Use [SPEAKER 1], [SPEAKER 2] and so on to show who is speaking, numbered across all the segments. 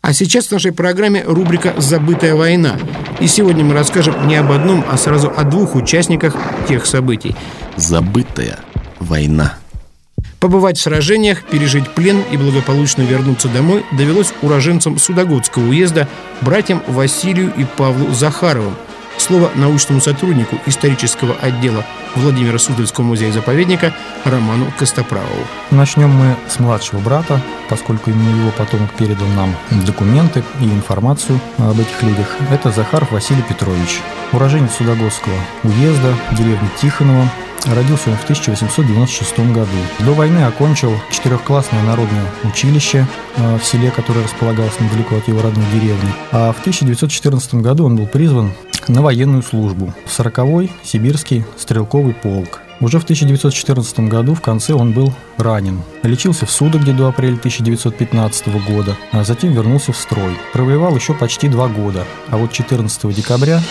[SPEAKER 1] А сейчас в нашей программе рубрика «Забытая война». И сегодня мы расскажем не об одном, а сразу о двух участниках тех событий.
[SPEAKER 2] Забытая война.
[SPEAKER 1] Побывать в сражениях, пережить плен и благополучно вернуться домой довелось уроженцам Судогодского уезда, братьям Василию и Павлу Захаровым. Слово научному сотруднику исторического отдела Владимира Суздальского музея-заповедника Роману Костоправову.
[SPEAKER 3] Начнем мы с младшего брата, поскольку именно его потомок передал нам документы и информацию об этих людях. Это Захаров Василий Петрович, уроженец Судогодского уезда, деревни Тихоново. Родился он в 1896 году. До войны окончил 4-классное народное училище в селе, которое располагалось недалеко от его родной деревни. А в 1914 году он был призван на военную службу в 40-й Сибирский стрелковый полк. Уже в 1914 году в конце он был ранен. Лечился в Судогде до апреля 1915 года, а затем вернулся в строй. Провоевал еще почти 2 года, а вот 14 декабря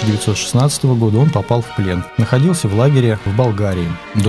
[SPEAKER 3] 1916 года он попал в плен. Находился в лагере в Болгарии до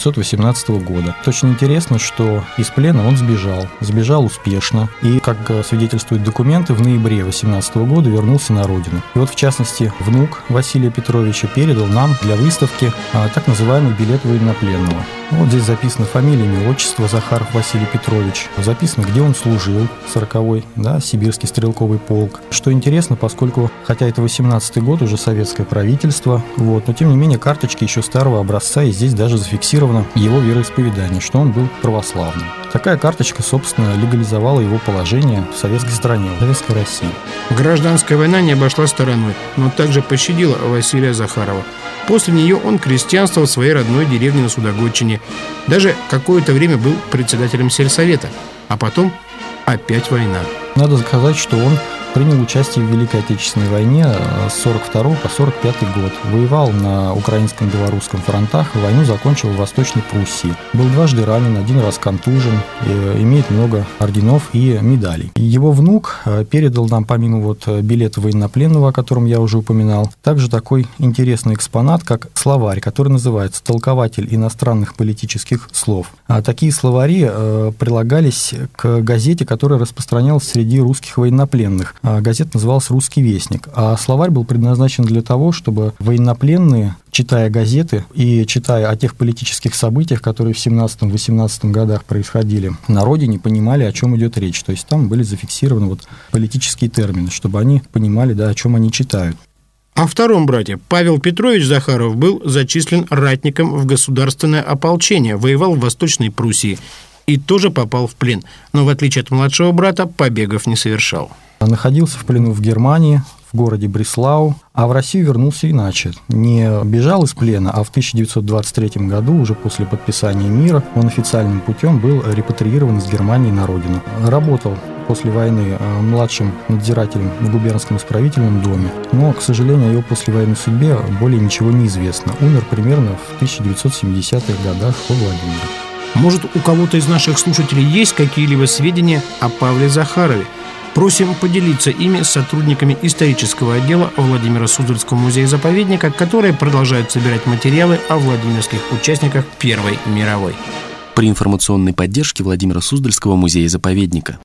[SPEAKER 3] 1918 года. Очень интересно, что из плена он сбежал. Сбежал успешно и, как свидетельствуют документы, в ноябре 1918 года вернулся на родину. И вот, в частности, внук Василия Петровича передал нам для выставки так называемый билет военнопленного. Вот здесь записаны фамилия, имя, отчество Захаров Василий Петрович. Записано, где он служил, 40-й, Сибирский стрелковый полк. Что интересно, поскольку, хотя это 18-й год, уже советское правительство, но тем не менее карточки еще старого образца, и здесь даже зафиксировано его вероисповедание, что он был православным. Такая карточка, собственно, легализовала его положение в советской стране, в Советской России.
[SPEAKER 1] Гражданская война не обошла стороной, но также пощадила Василия Захарова. После нее он крестьянствовал в своей родной деревне на Судогодчине. Даже какое-то время был председателем сельсовета. А потом опять война.
[SPEAKER 3] Надо сказать, что он принял участие в Великой Отечественной войне с 1942 по 1945 год. Воевал на украинском и белорусском фронтах, войну закончил в Восточной Пруссии. Был дважды ранен, 1 раз контужен, имеет много орденов и медалей. Его внук передал нам, помимо билета военнопленного, о котором я уже упоминал, также такой интересный экспонат, как словарь, который называется «Толкователь иностранных политических слов». Такие словари прилагались к газете, которая распространялась среди русских военнопленных. Газета называлась «Русский вестник», а словарь был предназначен для того, чтобы военнопленные, читая газеты и читая о тех политических событиях, которые в 17-18 годах происходили на родине, понимали, о чем идет речь. То есть там были зафиксированы политические термины, чтобы они понимали, о чем они читают.
[SPEAKER 1] О втором брате Павел Петрович Захаров был зачислен ратником в государственное ополчение, воевал в Восточной Пруссии и тоже попал в плен, но в отличие от младшего брата побегов не совершал.
[SPEAKER 3] Находился в плену в Германии, в городе Бреслау, а в Россию вернулся иначе. Не бежал из плена, а в 1923 году, уже после подписания мира, он официальным путем был репатриирован из Германии на родину. Работал после войны младшим надзирателем в губернском исправительном доме, но, к сожалению, о его послевоенной судьбе более ничего не известно. Умер примерно в 1970-х годах во Владимире.
[SPEAKER 1] Может, у кого-то из наших слушателей есть какие-либо сведения о Павле Захарове? Просим поделиться ими с сотрудниками исторического отдела Владимира Суздальского музея-заповедника, которые продолжают собирать материалы о владимирских участниках Первой мировой.
[SPEAKER 2] При информационной поддержке Владимира Суздальского музея-заповедника.